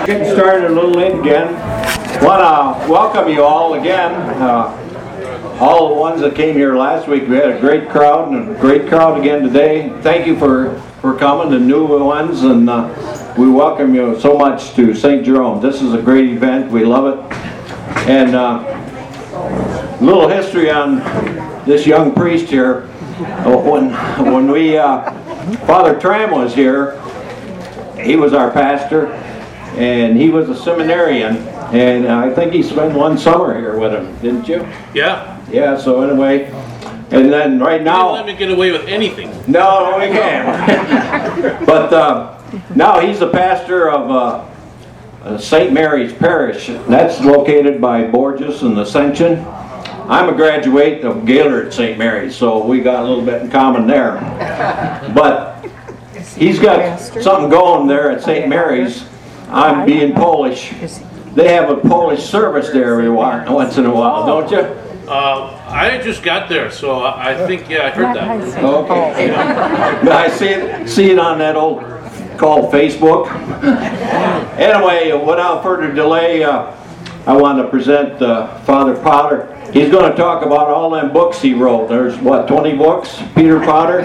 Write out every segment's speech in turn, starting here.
Getting started a little late again. Want to welcome you all again. All the ones that came here last week, we had a great crowd and a great crowd again today. Thank you for coming, the new ones, and we welcome you so much to St. Jerome. This is a great event. We love it. And a little history on this young priest here. When we Father Tram was here, he was our pastor, and he was a seminarian, and I think he spent one summer here with him, didn't you? Yeah. Yeah, so anyway, and then right now... You didn't let me get away with anything. No, we can't. But now he's the pastor of St. Mary's Parish. That's located by Borges and Ascension. I'm a graduate of Gaylord St. Mary's, so we got a little bit in common there. But he's got something going there at St. Mary's. I'm being Polish. They have a Polish service there every once in a while, don't you? I just got there, so I think, yeah, I heard that. Okay. I see it on that old called Facebook. Anyway, without further delay, I want to present Father Potter. He's going to talk about all them books he wrote. There's, what, 20 books? Peter Potter?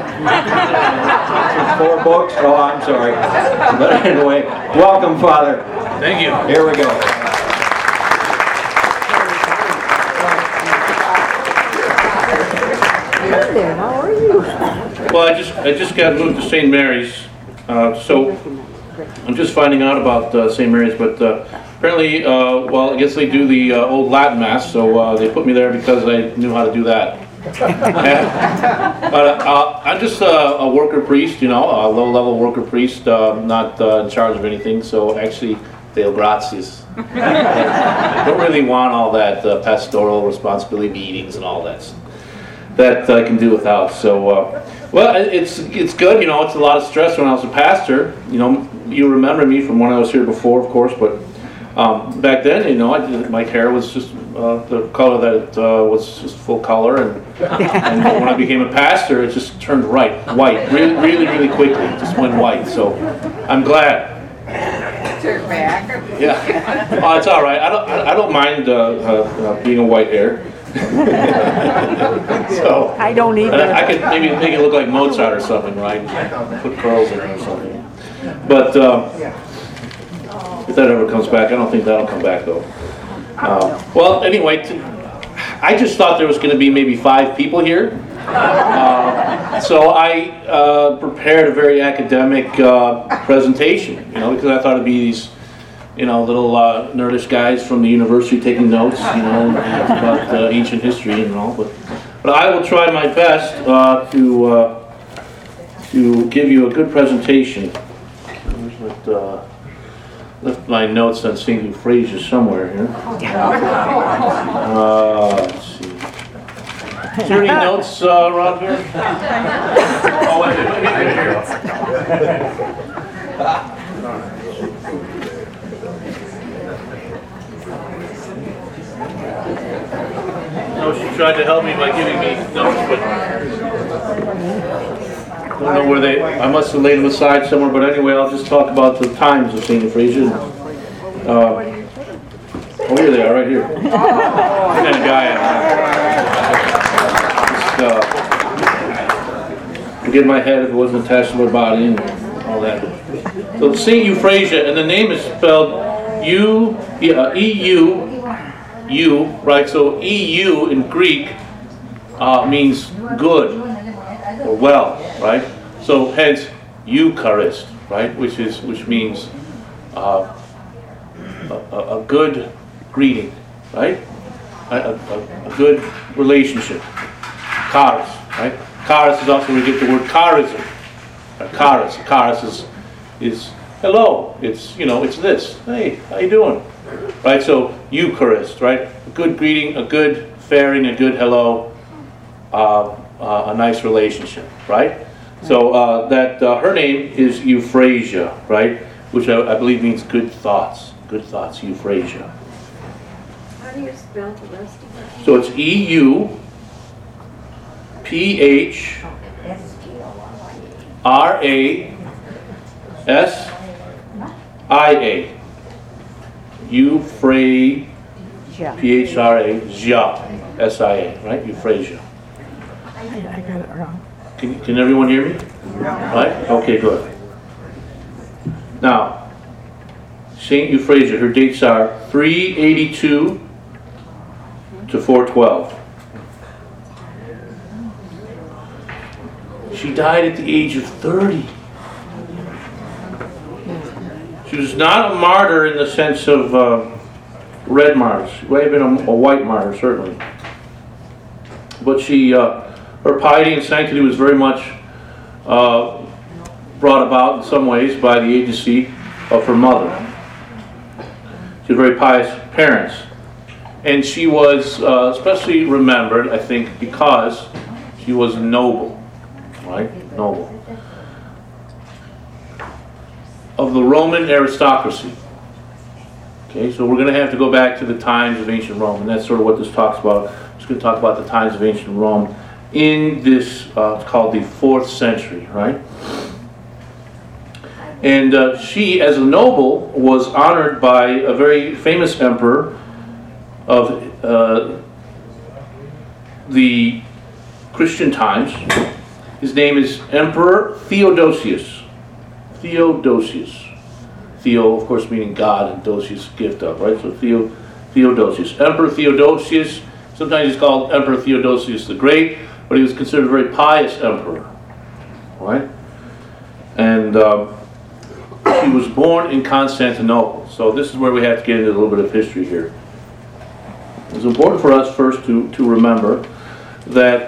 4 books? Oh, I'm sorry. But anyway, welcome, Father. Thank you. Here we go. How are you? Well, I just got moved to St. Mary's, so I'm just finding out about St. Mary's, but apparently, well, I guess they do the old Latin Mass, so they put me there because I knew how to do that. But I'm just a worker priest, you know, a low-level worker priest, not in charge of anything, so actually, Deo gratias. I don't really want all that pastoral responsibility meetings and all that I can do without. So, well, it's good, you know, it's a lot of stress when I was a pastor. You know, you remember me from when I was here before, of course, but back then, you know, my hair was just the color that it was just full color, and when I became a pastor, it just turned white, really, really quickly. It just went white. So, I'm glad. Turn back. Yeah, oh, it's all right. I don't mind being a white hair. So I don't either. I could maybe make it look like Mozart or something, right? Put curls in it or something. But if that ever comes back, I don't think that'll come back though. Well, anyway, I just thought there was going to be maybe 5 people here. So I prepared a very academic presentation, you know, because I thought it'd be these, you know, little nerdish guys from the university taking notes, you know, about ancient history and all. But I will try my best to give you a good presentation. Left my notes on St. Euphrasia somewhere here. Let's see. Is there any notes around here? Oh, wait, here. No, she tried to help me by giving me notes, but I don't know where they. I must have laid them aside somewhere. But anyway, I'll just talk about the times of St. Euphrasia. Oh, here they are, right here. What kind of guy am I? Forget my head if it wasn't attached to my body and all that. So St. Euphrasia, and the name is spelled E-U, right? So EU in Greek means good or well, right? So hence Eucharist, right? Which means a good greeting, right? A good relationship. Charis, right? Charis is also where we get the word charism. Charis is hello. It's, you know, it's this. Hey, how you doing? Right? So Eucharist, right? A good greeting, a good faring, a good hello, a nice relationship, right? So that her name is Euphrasia, right? Which I believe means good thoughts. Good thoughts, Euphrasia. How do you spell the rest of it? So it's EUPHRASIA. Euphrasia, P-H-R-A-Sia, S-I-A, right? Euphrasia. I got it wrong. Can everyone hear me? Yeah. Right? Okay, good. Now, Saint Euphrasia, her dates are 382 to 412. She died at the age of 30. She was not a martyr in the sense of red martyrs. She may have been a white martyr, certainly. But she, her piety and sanctity was very much brought about in some ways by the agency of her mother. She had very pious parents. And she was especially remembered, I think, because she was noble, right? Noble. Of the Roman aristocracy. Okay, so we're going to have to go back to the times of ancient Rome, and that's sort of what this talks about. I'm just going to talk about the times of ancient Rome in this, it's called the 4th century, right? And she, as a noble, was honored by a very famous emperor of the Christian times. His name is Emperor Theodosius. Theodosius. Theo, of course, meaning God, and Dosius, gift of, right? So Theodosius. Emperor Theodosius, sometimes he's called Emperor Theodosius the Great, but he was considered a very pious emperor, right? And he was born in Constantinople. So this is where we have to get into a little bit of history here. It's important for us first to remember that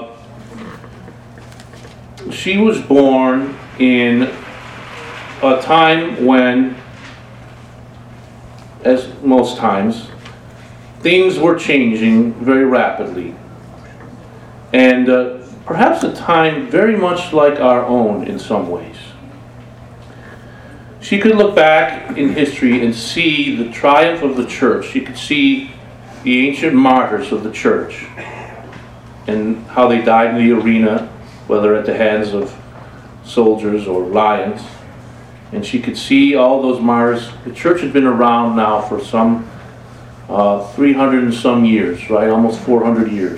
she was born in a time when, as most times, things were changing very rapidly. And perhaps a time very much like our own in some ways. She could look back in history and see the triumph of the church. She could see the ancient martyrs of the church and how they died in the arena, whether at the hands of soldiers or lions. And she could see all those martyrs. The church had been around now for some 300 and some years, right? Almost 400 years.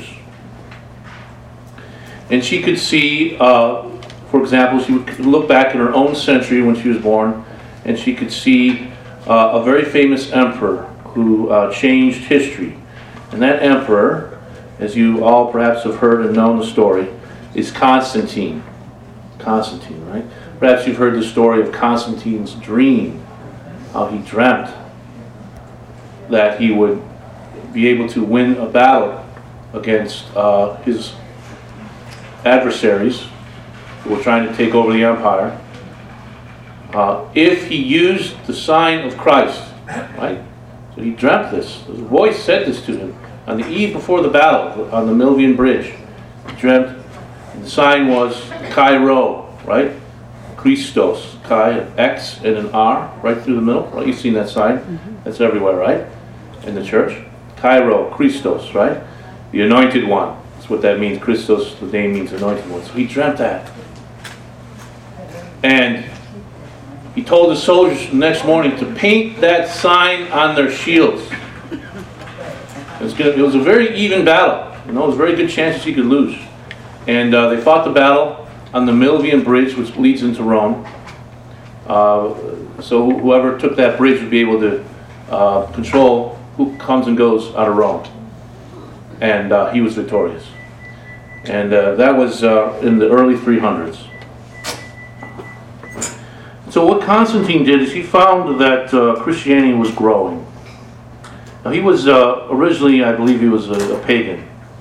And she could see, for example, she would look back in her own century when she was born, and she could see a very famous emperor who changed history. And that emperor, as you all perhaps have heard and known the story, is Constantine. Constantine, right? Perhaps you've heard the story of Constantine's dream, how he dreamt that he would be able to win a battle against his adversaries who were trying to take over the empire if he used the sign of Christ, right? So he dreamt this. His voice said this to him on the eve before the battle on the Milvian Bridge. He dreamt, and the sign was Chi Rho, right? Christos, Chi, an X and an R right through the middle. Right? You've seen that sign. That's everywhere, right? In the church. Chi Rho, Christos, right? The anointed one. That's what that means. Christos, the name means anointed one. So he dreamt that. And he told the soldiers the next morning to paint that sign on their shields. It was a very even battle. You know, it was a very good chance that he could lose. And they fought the battle on the Milvian Bridge, which leads into Rome. So whoever took that bridge would be able to control who comes and goes out of Rome. And he was victorious. And that was in the early 300s. So what Constantine did is he found that Christianity was growing. Now he was originally, I believe he was a pagan.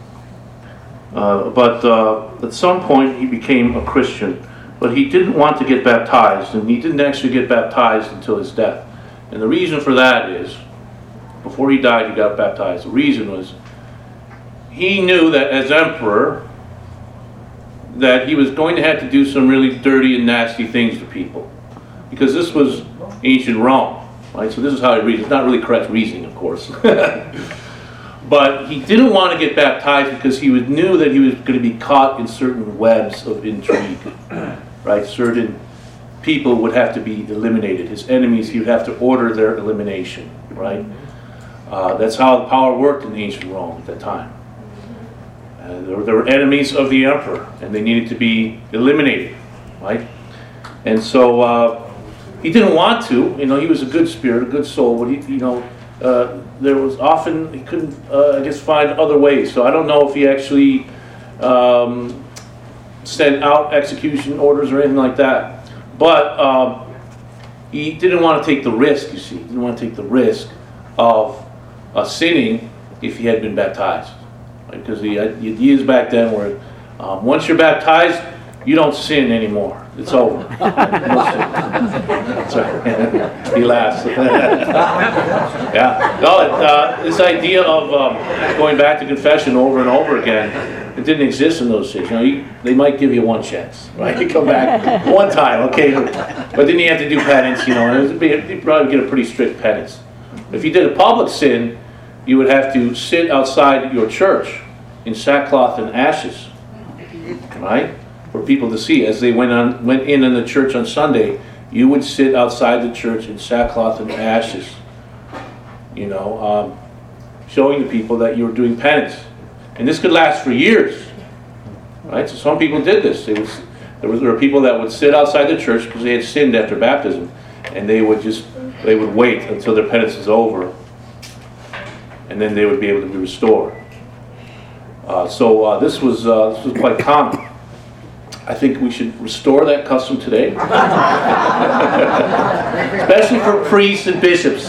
But at some point he became a Christian. But he didn't want to get baptized, and he didn't actually get baptized until his death. And the reason for that is, before he died he got baptized. The reason was, he knew that as emperor, that he was going to have to do some really dirty and nasty things to people. Because this was ancient Rome, right? So this is how he reasoned. It's not really correct reasoning, of course. But he didn't want to get baptized because he knew that he was going to be caught in certain webs of intrigue, right? Certain people would have to be eliminated. His enemies, he would have to order their elimination, right? That's how power worked in ancient Rome at that time. There were enemies of the emperor, and they needed to be eliminated, right? And so he didn't want to. You know, he was a good spirit, a good soul, but there was often he couldn't, I guess, find other ways. So I don't know if he actually sent out execution orders or anything like that. But he didn't want to take the risk. You see, he didn't want to take the risk of sinning if he had been baptized. Because the ideas back then were, once you're baptized, you don't sin anymore. It's over. Sorry. He laughs. Yeah. No, this idea of going back to confession over and over again, it didn't exist in those days. You know, they might give you one chance, right? You come back one time, okay, but then you have to do penance. You know, and you'd probably get a pretty strict penance. If you did a public sin, you would have to sit outside your church in sackcloth and ashes, right, for people to see. As they went in the church on Sunday, you would sit outside the church in sackcloth and ashes, you know, showing the people that you were doing penance. And this could last for years, right? So some people did this. There were people that would sit outside the church because they had sinned after baptism, and they would wait until their penance is over, and then they would be able to be restored. So this was quite common. I think we should restore that custom today, especially for priests and bishops.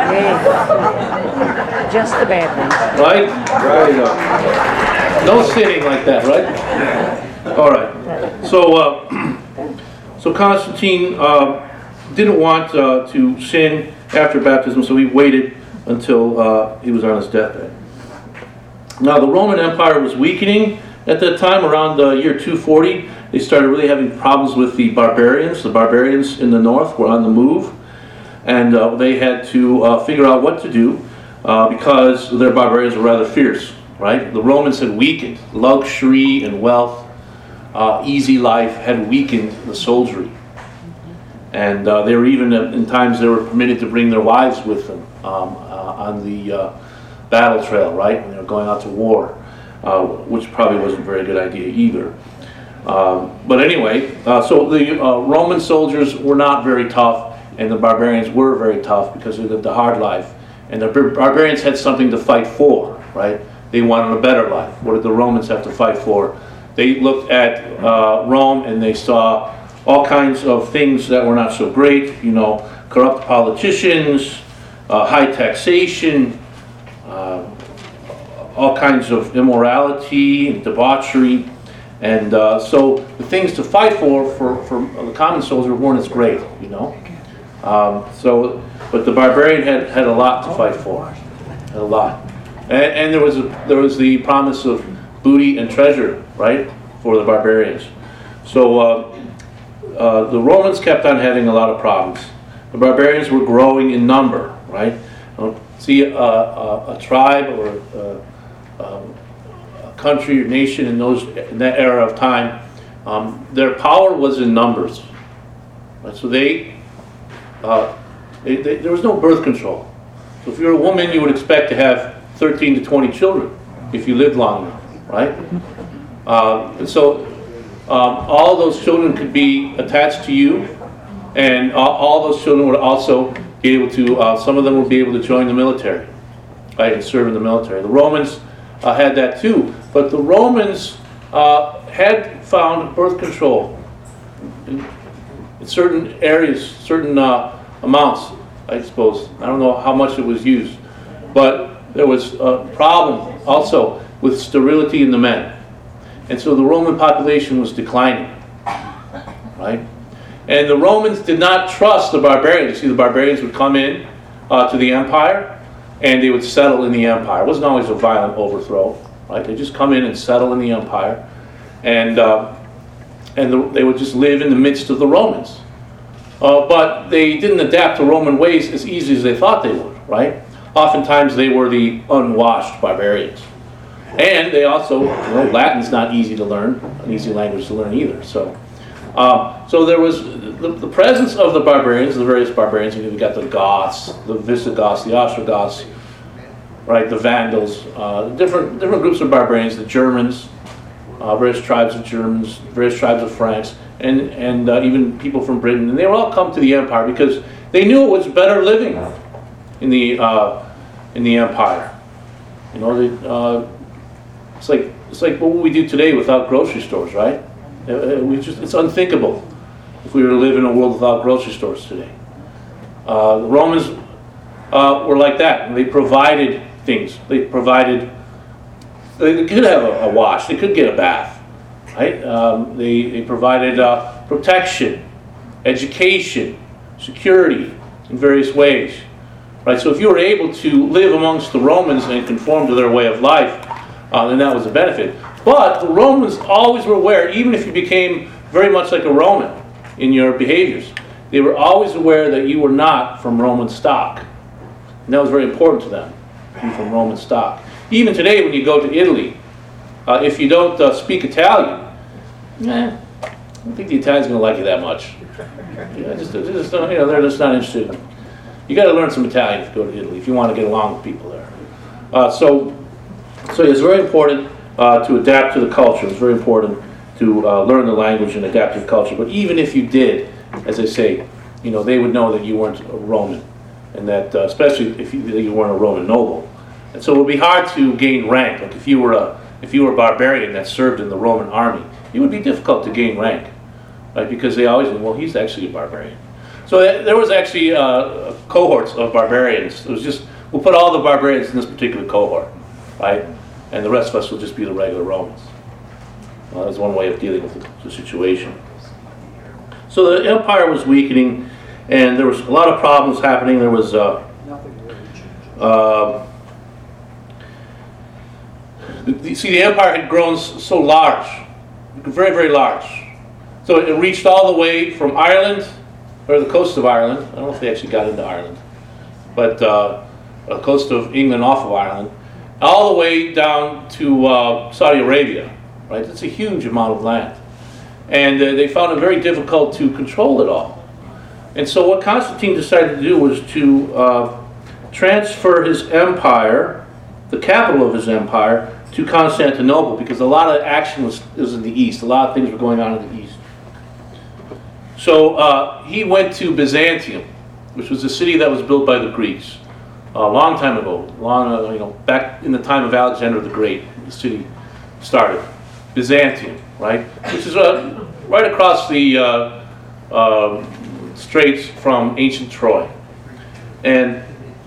Just the bad ones. Right? Right. No sinning like that, right? All right. So Constantine didn't want to sin after baptism, so he waited until he was on his deathbed. Now, the Roman Empire was weakening at that time. Around the year 240, they started really having problems with the barbarians. The barbarians in the north were on the move, and they had to figure out what to do because their barbarians were rather fierce, right? The Romans had weakened. Luxury and wealth, easy life had weakened the soldiery. And they were even, in times, they were permitted to bring their wives with them on the battle trail, right, when they were going out to war, which probably wasn't a very good idea either. But anyway, so the Roman soldiers were not very tough, and the barbarians were very tough because they lived a hard life. And the barbarians had something to fight for, right? They wanted a better life. What did the Romans have to fight for? They looked at Rome and they saw all kinds of things that were not so great, you know, corrupt politicians, high taxation, all kinds of immorality and debauchery. And so the things to fight for the common soldier weren't as great, you know. But the barbarian had a lot to fight for, a lot. And there was the promise of booty and treasure, right, for the barbarians. So the Romans kept on having a lot of problems. The barbarians were growing in number, right? See a tribe or a country or nation in that era of time, their power was in numbers. Right? So there was no birth control. So if you're a woman, you would expect to have 13 to 20 children if you lived long enough, right? And so all those children could be attached to you, and all those children would also be able to, some of them would be able to join the military, right, and serve in the military. The Romans had that too, but the Romans had found birth control in certain areas, certain amounts, I suppose. I don't know how much it was used, but there was a problem also with sterility in the men. And so the Roman population was declining, right? And the Romans did not trust the barbarians. You see, the barbarians would come in to the empire, and they would settle in the empire. It wasn't always a violent overthrow, right? They just come in and settle in the empire, and they would just live in the midst of the Romans. But they didn't adapt to Roman ways as easy as they thought they would, right? Oftentimes they were the unwashed barbarians. And they also, Latin's not easy to learn, an easy language to learn either. So So there was the presence of the barbarians, the various barbarians. You got the Goths, the Visigoths, the Ostrogoths, right? The Vandals, different groups of barbarians. The Germans, various tribes of Germans, various tribes of Franks, and even people from Britain. And they would all come to the empire because they knew it was better living in the empire. You know, it's like what would we do today without grocery stores, right? It's unthinkable if we were to live in a world without grocery stores today. The Romans were like that, and they provided things. They could have a wash. They could get a bath, right? They provided protection, education, security in various ways, right? So if you were able to live amongst the Romans and conform to their way of life, then that was a benefit. But the Romans always were aware, even if you became very much like a Roman in your behaviors, they were always aware that you were not from Roman stock. And that was very important to them, to be from Roman stock. Even today, when you go to Italy, if you don't speak Italian, I don't think the Italians are going to like you that much. They're just not interested. You got to learn some Italian if you go to Italy if you want to get along with people there. So it's very important to adapt to the culture. It's very important to learn the language and adapt to the culture. But even if you did, as I say, they would know that you weren't a Roman, and that especially if you weren't a Roman noble. And so it would be hard to gain rank. Like if you were a barbarian that served in the Roman army, it would be difficult to gain rank, right? Because they always knew, well, he's actually a barbarian. So there was actually cohorts of barbarians. It was just, we'll put all the barbarians in this particular cohort, right? And the rest of us will just be the regular Romans. That was one way of dealing with the situation. So the empire was weakening, and there was a lot of problems happening. There was the empire had grown so large, very, very large. So it reached all the way from Ireland, or the coast of Ireland. I don't know if they actually got into Ireland, but the coast of England off of Ireland, all the way down to Saudi Arabia, right? That's a huge amount of land. And they found it very difficult to control it all. And so what Constantine decided to do was to transfer his empire, the capital of his empire, to Constantinople, because a lot of action was in the east. A lot of things were going on in the east. So he went to Byzantium, which was a city that was built by the Greeks a long time ago, back in the time of Alexander the Great. The city started. Byzantium, right, which is right across the straits from ancient Troy. And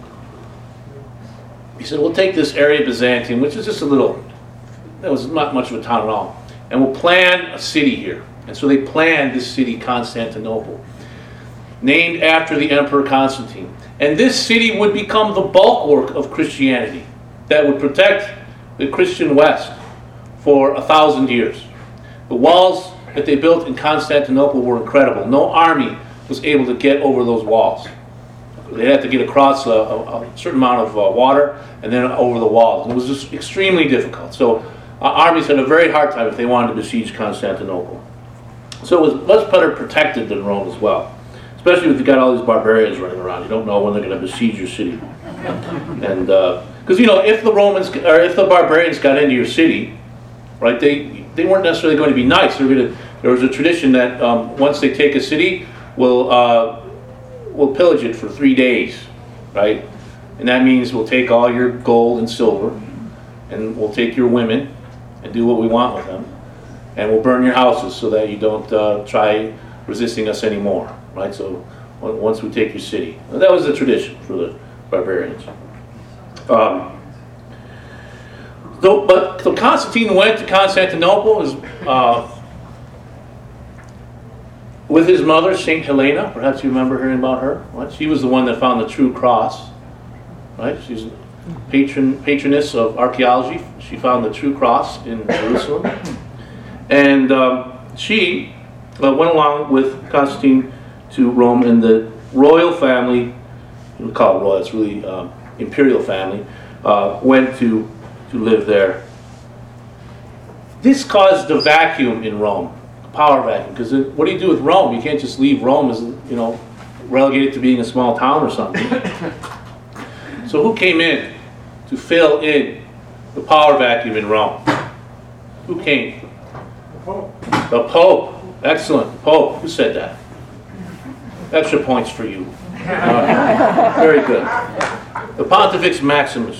he said, we'll take this area of Byzantium, which is just that was not much of a town at all, and we'll plan a city here. And so they planned this city, Constantinople, named after the Emperor Constantine. And this city would become the bulwark of Christianity that would protect the Christian West for 1,000 years. The walls that they built in Constantinople were incredible. No army was able to get over those walls. They had to get across a certain amount of water and then over the walls. And it was just extremely difficult. So armies had a very hard time if they wanted to besiege Constantinople. So it was much better protected than Rome as well. Especially if you got all these barbarians running around. You don't know when they're going to besiege your city. And because if the barbarians got into your city, right, they weren't necessarily going to be nice. There was a tradition that once they take a city, we'll pillage it for 3 days, right? And that means we'll take all your gold and silver, and we'll take your women and do what we want with them, and we'll burn your houses so that you don't try resisting us anymore, right? So once we take your city. And that was the tradition for the barbarians. So Constantine went to Constantinople with his mother, St. Helena. Perhaps you remember hearing about her. Right? She was the one that found the true cross. Right? She's patroness of archaeology. She found the true cross in Jerusalem. And she went along with Constantine to Rome, and the royal family, we call it royal, it's really imperial family, went to live there. This caused a vacuum in Rome, power vacuum. Because what do you do with Rome? You can't just leave Rome as, you know, relegated to being a small town or something. So who came in to fill in the power vacuum in Rome? Who came? The Pope. The Pope. Excellent. The Pope. Who said that? Extra points for you. Very good. The Pontifex Maximus.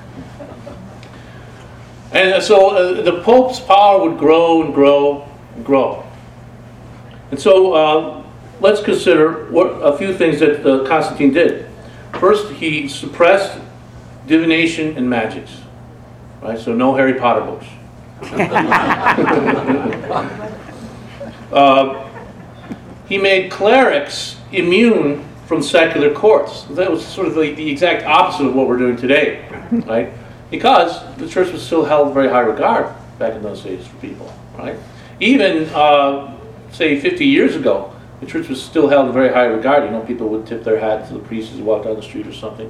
And so the Pope's power would grow and grow and grow. And so let's consider a few things that Constantine did. First, he suppressed divination and magics. Right? So no Harry Potter books. He made clerics immune from secular courts. That was sort of the exact opposite of what we're doing today, right? Because the church was still held in very high regard back in those days for people, right? Even, say, 50 years ago, the church was still held in very high regard. You know, people would tip their hat to the priest as they walked down the street or something.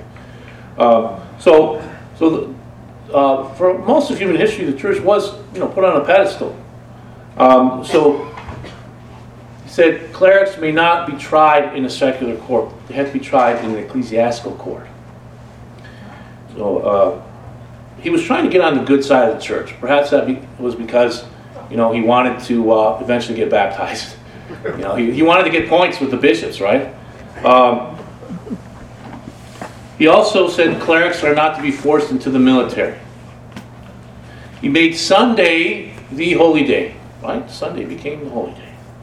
For most of human history, the church was, you know, put on a pedestal. So he said clerics may not be tried in a secular court. They have to be tried in an ecclesiastical court. So he was trying to get on the good side of the church. Perhaps that was because, you know, he wanted to eventually get baptized. You know, he wanted to get points with the bishops, right? He also said clerics are not to be forced into the military. He made Sunday the holy day, right? Sunday became the holy day.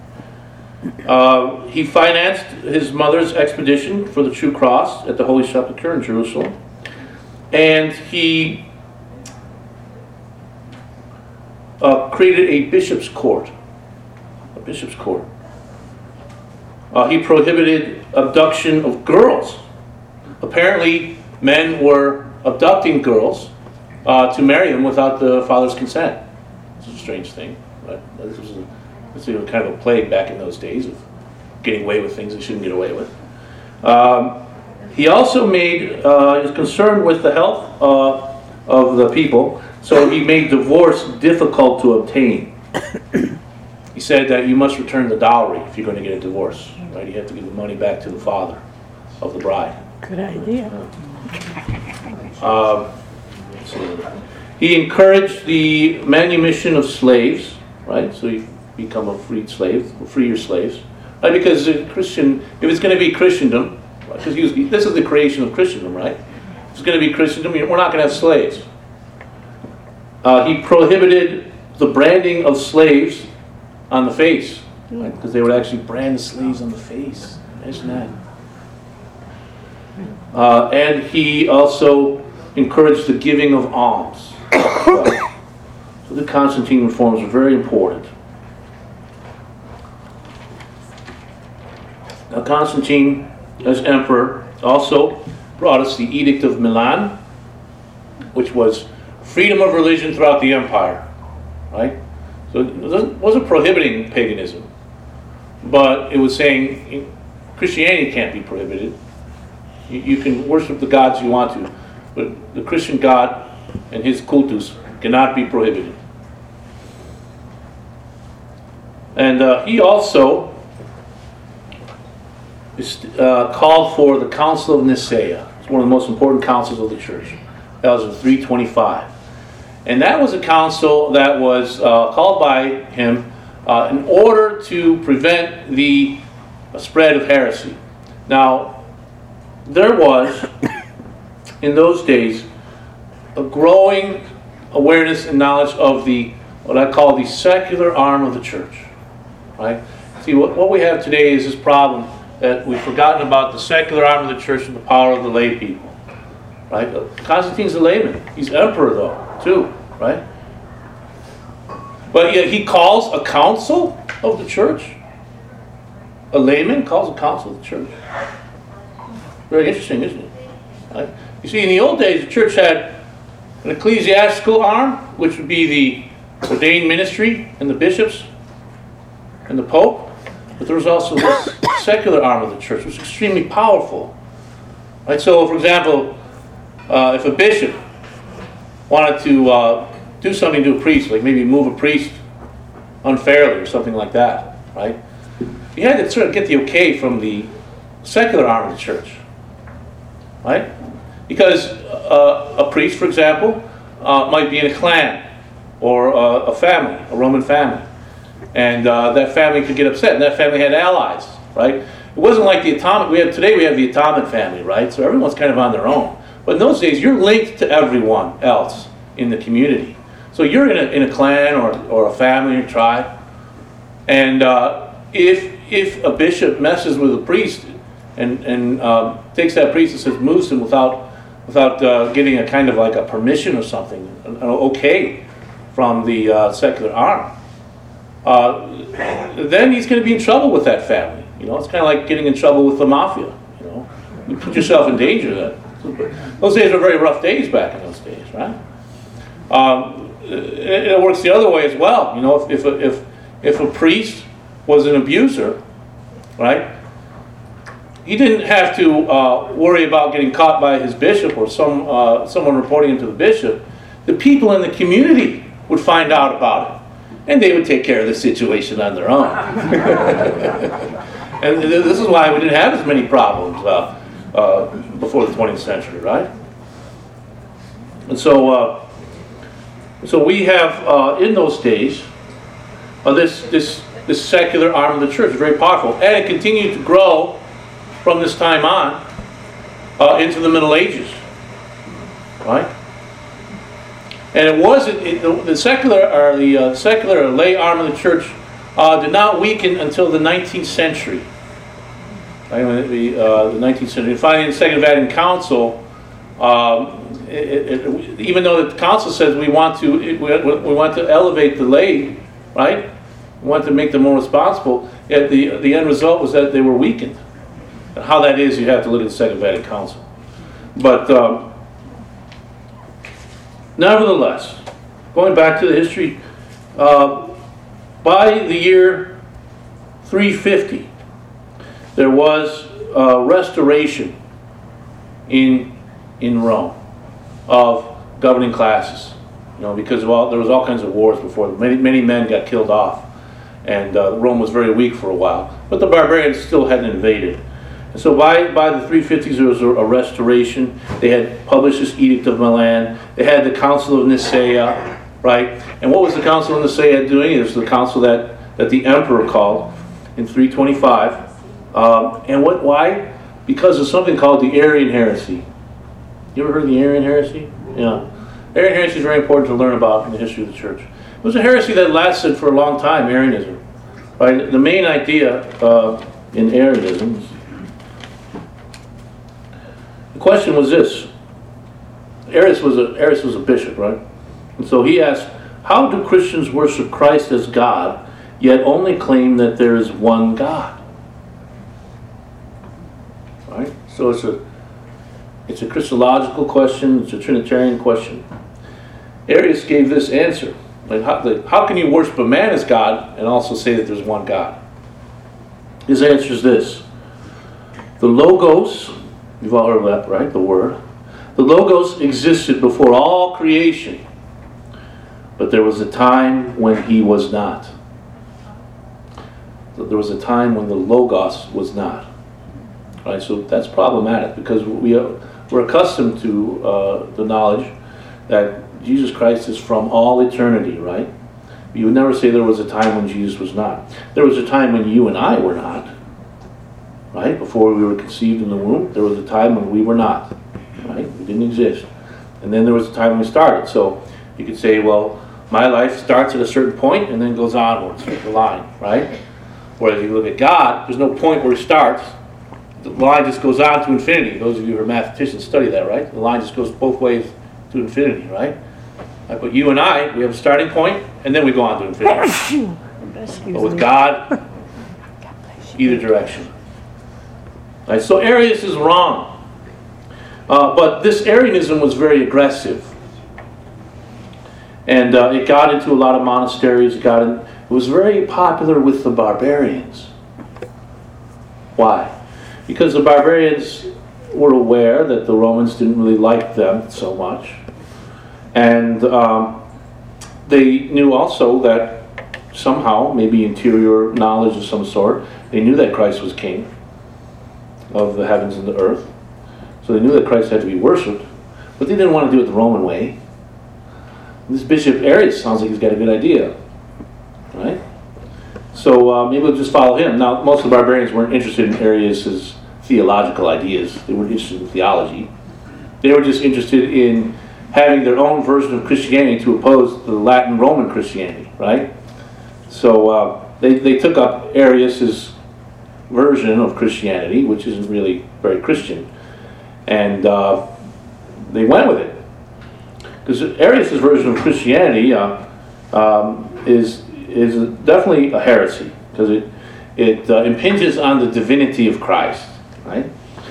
He financed his mother's expedition for the True Cross at the Holy Sepulchre in Jerusalem. And he created a bishop's court. A bishop's court. He prohibited abduction of girls. Apparently, men were abducting girls to marry them without the father's consent. It's a strange thing, but this was kind of a plague back in those days of getting away with things they shouldn't get away with. He also was concerned with the health of the people, so he made divorce difficult to obtain. He said that you must return the dowry if you're going to get a divorce. Right? You have to give the money back to the father of the bride. Good idea. He encouraged the manumission of slaves, right? So you become a freed slave, free your slaves, right? Because if it's going to be Christendom, because this is the creation of Christendom, right? If it's going to be Christendom, we're not going to have slaves. He prohibited the branding of slaves on the face, right? Because they would actually brand the slaves on the face. Imagine that. And he also encouraged the giving of alms. So the Constantine reforms were very important. Now Constantine, as emperor, also brought us the Edict of Milan, which was freedom of religion throughout the empire. Right? So it wasn't prohibiting paganism, but it was saying Christianity can't be prohibited. You can worship the gods you want to, but the Christian God and his cultus cannot be prohibited. And he also called for the Council of Nicaea. It's one of the most important councils of the church. That was in 325. And that was a council that was called by him in order to prevent the spread of heresy. Now, there was, in those days, a growing awareness and knowledge of what I call the secular arm of the church. Right? See, what we have today is this problem that we've forgotten about the secular arm of the church and the power of the lay people. Right? Constantine's a layman. He's emperor, though, too. Right? But yet he calls a council of the church. A layman calls a council of the church. Very interesting, isn't it? Right? You see, in the old days, the church had an ecclesiastical arm, which would be the ordained ministry and the bishops and the pope. But there was also this secular arm of the church, which was extremely powerful. Right? So, for example, if a bishop wanted to do something to a priest, like maybe move a priest unfairly or something like that, right? You had to sort of get the okay from the secular arm of the church, right? Because a priest, for example, might be in a clan or a family, a Roman family, and that family could get upset, and that family had allies, right? It wasn't like the Ottoman. Today we have the Ottoman family, right? So everyone's kind of on their own. But in those days, you're linked to everyone else in the community. So you're in a clan or a family or tribe, and if a bishop messes with a priest and takes that priest and says moves him without getting a kind of like a permission or something, an okay from the secular arm, then he's going to be in trouble with that family. You know, it's kind of like getting in trouble with the mafia. You know, you put yourself in danger then. Those days were very rough days back in those days, right? It works the other way as well. You know, if a priest was an abuser, right? He didn't have to worry about getting caught by his bishop or someone reporting him to the bishop. The people in the community would find out about it, and they would take care of the situation on their own. And this is why we didn't have as many problems before the 20th century, right? And so we have in those days this secular arm of the church, very powerful, and it continued to grow from this time on into the Middle Ages, right? And it wasn't the secular or lay arm of the church did not weaken until the 19th century. Right? The 19th century. Finally, in the Second Vatican Council, even though the council says we want to elevate the lay, right? We want to make them more responsible. Yet the end result was that they were weakened. And how that is, you have to look at the Second Vatican Council. But nevertheless, going back to the history, by the year 350, there was restoration in Rome of governing classes. You know, because there was all kinds of wars before. Many men got killed off, and Rome was very weak for a while. But the barbarians still hadn't invaded. And so by the 350s, there was a restoration. They had published this Edict of Milan. They had the Council of Nicaea, right? And what was the Council of Nicaea doing? It was the council that the emperor called in 325. And why? Because of something called the Arian heresy. You ever heard of the Arian heresy? Yeah. Arian heresy is very important to learn about in the history of the church. It was a heresy that lasted for a long time, Arianism. Right? The main idea in Arianism, the question was this. Arius was a bishop, right? And so he asked, how do Christians worship Christ as God, yet only claim that there is one God? Right? So it's a Christological question, it's a Trinitarian question. Arius gave this answer. How can you worship a man as God and also say that there's one God? His answer is this. The Logos, you've all heard that, right? The Word. The Logos existed before all creation, but there was a time when he was not. There was a time when the Logos was not. Right? So that's problematic because we're accustomed to the knowledge that Jesus Christ is from all eternity, right? You would never say there was a time when Jesus was not. There was a time when you and I were not, right? Before we were conceived in the womb, there was a time when we were not, right? We didn't exist. And then there was a time when we started. So you could say, well, my life starts at a certain point and then goes onwards, the line, right? Whereas if you look at God, there's no point where it starts. The line just goes on to infinity. Those of you who are mathematicians study that, right? The line just goes both ways to infinity, right? But you and I, we have a starting point, and then we go on to infinity. But with God, either direction. Right, so Arius is wrong. But this Arianism was very aggressive. And it got into a lot of monasteries. It was very popular with the barbarians. Why? Because the barbarians were aware that the Romans didn't really like them so much. And they knew also that somehow, maybe interior knowledge of some sort, they knew that Christ was king of the heavens and the earth. So they knew that Christ had to be worshipped, but they didn't want to do it the Roman way. This Bishop Arius sounds like he's got a good idea, right? So maybe we'll just follow him. Now, most of the barbarians weren't interested in Arius's theological ideas. They weren't interested in theology. They were just interested in having their own version of Christianity to oppose the Latin Roman Christianity, right? So they took up Arius's version of Christianity, which isn't really very Christian, and they went with it. Because Arius's version of Christianity is definitely a heresy, because it impinges on the divinity of Christ, right?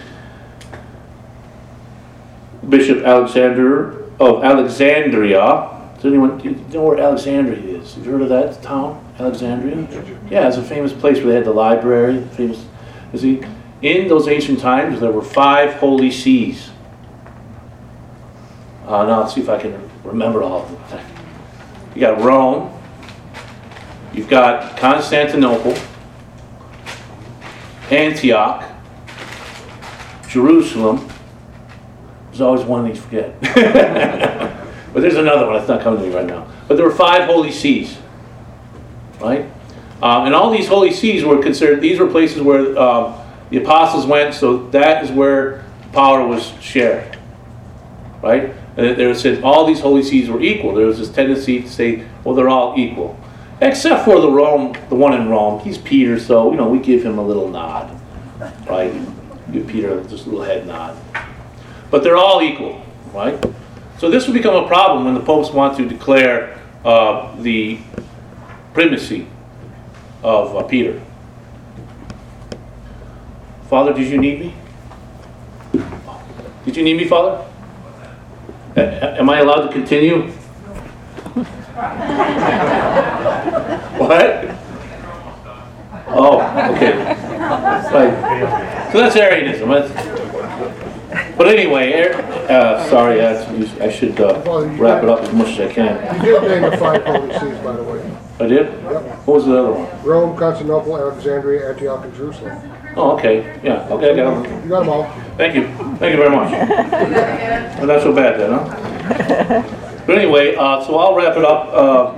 Bishop Alexander of Alexandria. Does anyone, do you know where Alexandria is? Have you heard of that town, Alexandria? Yeah, it's a famous place where they had the library. Famous. You see, in those ancient times, there were 5 holy sees. Now let's see if I can remember all of them. You got Rome. You've got Constantinople, Antioch, Jerusalem. There's always one that you forget. But there's another one. It's not coming to me right now. But there were 5 holy sees, right? And all these holy sees were considered, these were places where the apostles went, so that is where power was shared, right? And there said all these holy sees were equal. There was this tendency to say, well, they're all equal. Except for the one in Rome. He's Peter, so, we give him a little nod, right? Give Peter just a little head nod. But they're all equal, right? So this would become a problem when the popes want to declare the primacy of Peter. Father, did you need me? Did you need me, Father? Am I allowed to continue? What? Oh, okay. Right. So that's Arianism. But anyway, sorry, I should wrap it up as much as I can. You did name the 5 holy sees, by the way. I did? Yep. What was the other one? Rome, Constantinople, Alexandria, Antioch, and Jerusalem. Oh, okay. Yeah, okay, I got them. You got them all. Thank you. Thank you very much. Well, not so bad then, huh? But anyway, so I'll wrap it up.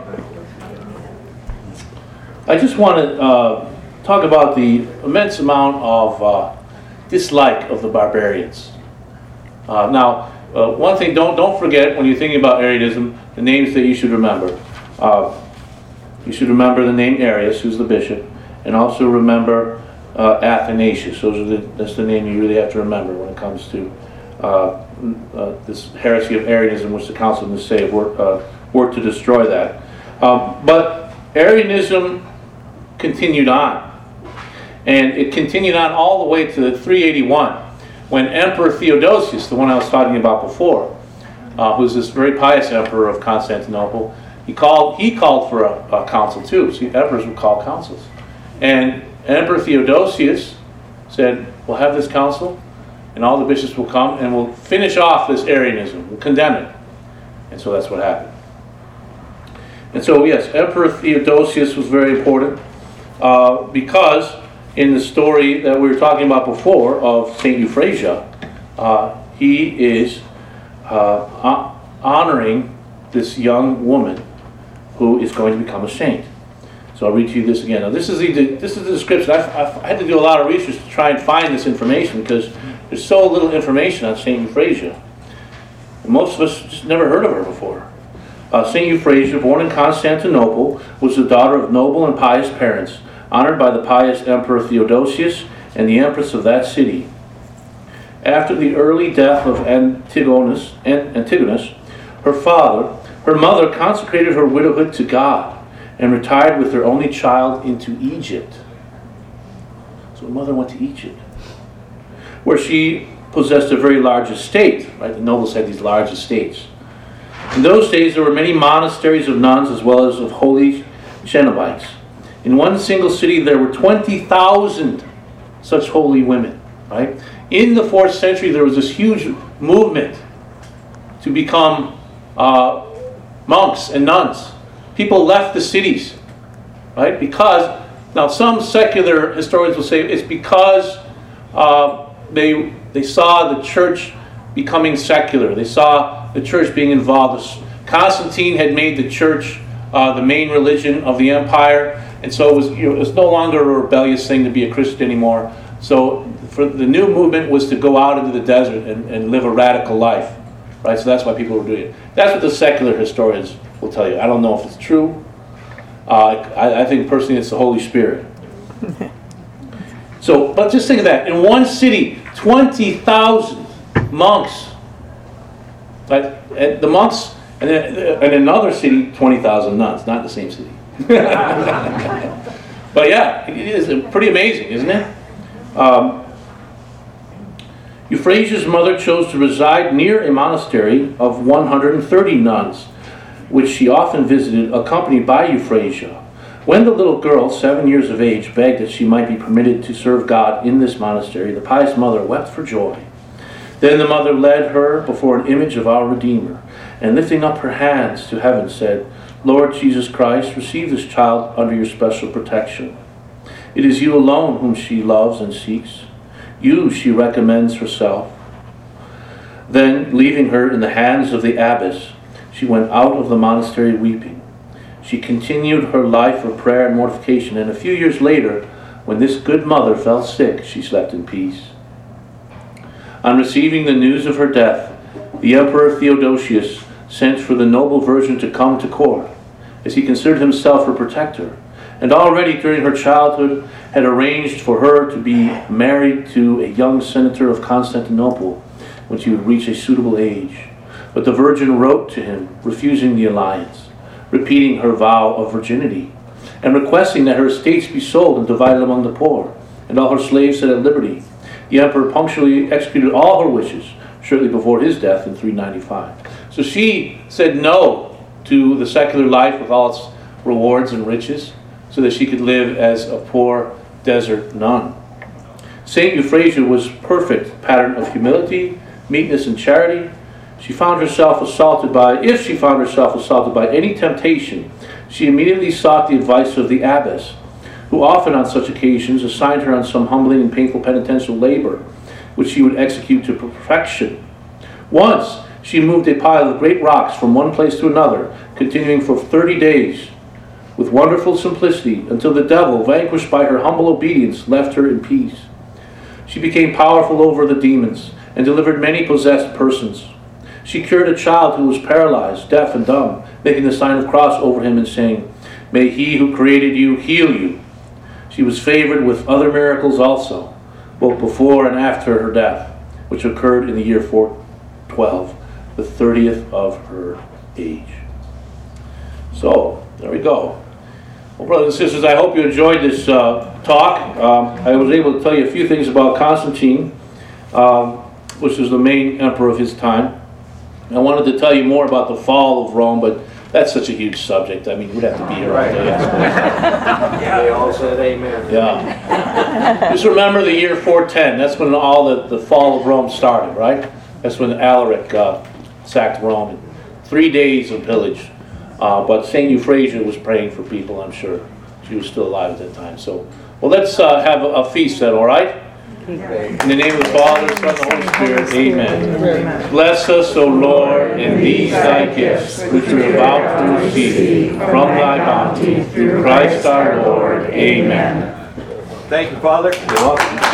I just want to talk about the immense amount of dislike of the barbarians. Now, one thing, don't forget when you're thinking about Arianism, the names that you should remember. You should remember the name Arius, who's the bishop, and also remember Athanasius. That's the name you really have to remember when it comes to this heresy of Arianism, which the Council of Nicaea worked to destroy that. But Arianism continued on. And it continued on all the way to 381, when Emperor Theodosius, the one I was talking about before, who's this very pious emperor of Constantinople, he called for a council too. See, emperors would call councils. And Emperor Theodosius said, we'll have this council, and all the bishops will come, and we'll finish off this Arianism. We'll condemn it. And so that's what happened. And so, yes, Emperor Theodosius was very important because in the story that we were talking about before of St. Euphrasia, he is honoring this young woman who is going to become a saint. So I'll read to you this again. Now this is the description. I had to do a lot of research to try and find this information because there's so little information on St. Euphrasia. And most of us just never heard of her before. St. Euphrasia, born in Constantinople, was the daughter of noble and pious parents, honored by the pious Emperor Theodosius and the Empress of that city. After the early death of Antigonus, her mother consecrated her widowhood to God and retired with her only child into Egypt. So her mother went to Egypt, where she possessed a very large estate. Right? The nobles had these large estates. In those days, there were many monasteries of nuns as well as of holy Cenobites. In one single city, there were 20,000 such holy women. Right? In the 4th century, there was this huge movement to become monks and nuns. People left the cities right? Because, now some secular historians will say it's because they saw the church becoming secular. They saw the church being involved. Constantine had made the church the main religion of the empire, and so it was no longer a rebellious thing to be a Christian anymore. So for the new movement was to go out into the desert and live a radical life, right? So that's why people were doing it. That's what the secular historians will tell you. I don't know if it's true. I think personally it's the Holy Spirit. So, but just think of that. In one city, 20,000 monks. Right? And the monks, and in another city, 20,000 nuns. Not the same city. But yeah, it is pretty amazing, isn't it? Euphrasia's mother chose to reside near a monastery of 130 nuns, which she often visited, accompanied by Euphrasia. When the little girl, 7 years of age, begged that she might be permitted to serve God in this monastery, the pious mother wept for joy. Then the mother led her before an image of our Redeemer, and lifting up her hands to heaven said, Lord Jesus Christ, receive this child under your special protection. It is you alone whom she loves and seeks. You she recommends herself. Then, leaving her in the hands of the abbess, she went out of the monastery weeping. She continued her life of prayer and mortification, and a few years later, when this good mother fell sick, she slept in peace. On receiving the news of her death, the Emperor Theodosius sent for the noble virgin to come to court, as he considered himself her protector, and already during her childhood had arranged for her to be married to a young senator of Constantinople when she would reach a suitable age. But the virgin wrote to him, refusing the alliance, repeating her vow of virginity, and requesting that her estates be sold and divided among the poor, and all her slaves set at liberty. The emperor punctually executed all her wishes shortly before his death in 395. So she said no to the secular life with all its rewards and riches, so that she could live as a poor desert nun. Saint Euphrasia was perfect pattern of humility, meekness, and charity. If she found herself assaulted by any temptation, she immediately sought the advice of the abbess, who often on such occasions assigned her on some humbling and painful penitential labor, which she would execute to perfection. Once, she moved a pile of great rocks from one place to another, continuing for 30 days, with wonderful simplicity, until the devil, vanquished by her humble obedience, left her in peace. She became powerful over the demons, and delivered many possessed persons. She cured a child who was paralyzed, deaf, and dumb, making the sign of cross over him and saying, May he who created you heal you. She was favored with other miracles also, both before and after her death, which occurred in the year 412, the 30th of her age. So, there we go. Well, brothers and sisters, I hope you enjoyed this talk. I was able to tell you a few things about Constantine, which was the main emperor of his time. I wanted to tell you more about the fall of Rome, but that's such a huge subject. I mean, we'd have to be here all day. Yeah, they all said amen. Yeah. Just remember the year 410. That's when all the fall of Rome started, right? That's when Alaric sacked Rome. 3 days of pillage. But St. Euphrasia was praying for people, I'm sure. She was still alive at that time. So, well, let's have a feast then, all right? In the name of the Father, Son, and the Holy Spirit, amen. Bless us, O Lord, in these thy gifts, which we are about to receive from thy bounty, through Christ our Lord. Amen. Thank you, Father. You're welcome.